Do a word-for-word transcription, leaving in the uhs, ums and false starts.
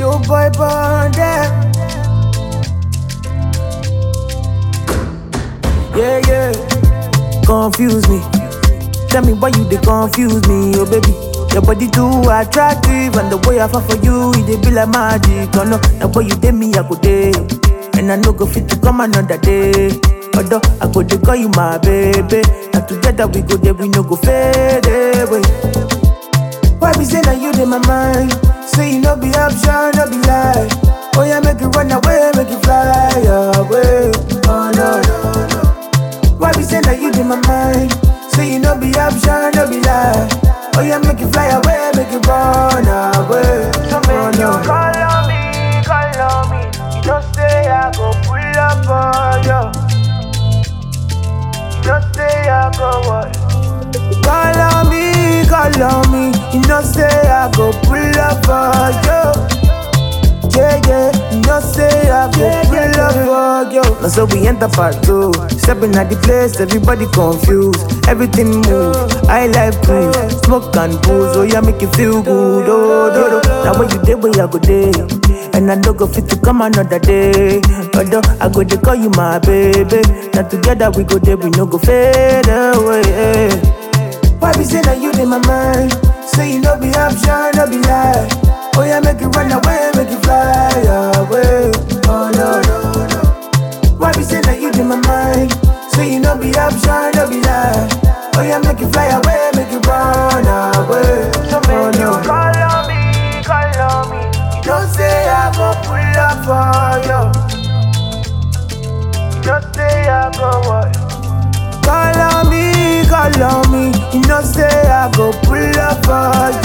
Show boy bonded. Yeah, yeah. Confuse me. Tell me why you they confuse me, oh baby. Your body too attractive, and the way I fall for you, it dey be like magic. Oh no, the way you did me, I go day, and I no go fit to come another day. Although I go to call you my baby, and together we go there, we no go fade away. Why be say that you in my mind? Say you no be option, no be lie. Oh yeah, make it run away, make it fly away. Oh no, no, no. Why be say that you in my mind? Say you no be option, no be lie. Oh yeah, make it fly away, make it run away. So make you call on me, call on me. You don't say I go pull up on you. You don't say I go what? Call on me, call on me. You know say I go pull up for you. Yeah, yeah, you know say I go pull up for you. Now so we enter part two. Stepping at the place, everybody confused. Everything move, I like cruise. Smoke and booze, oh yeah, make you feel good. Oh, do, do. Now when you day, where I go day. And I don't go fit to come another day. Although I go to call you my baby. Now together we go there, we no go fade away. Why be say that you in my mind? Say you no be option, no be lie. Oh yeah, make it run away, make it fly away. Oh no, no, no. Why be say that you in my mind? Say you no be option, no be lie. Oh yeah, make it fly away, make it run away. So make you call on me, call on me. You don't say I go pull up for you. You don't say I go what? Call on me, call on me. You know say I go pull up for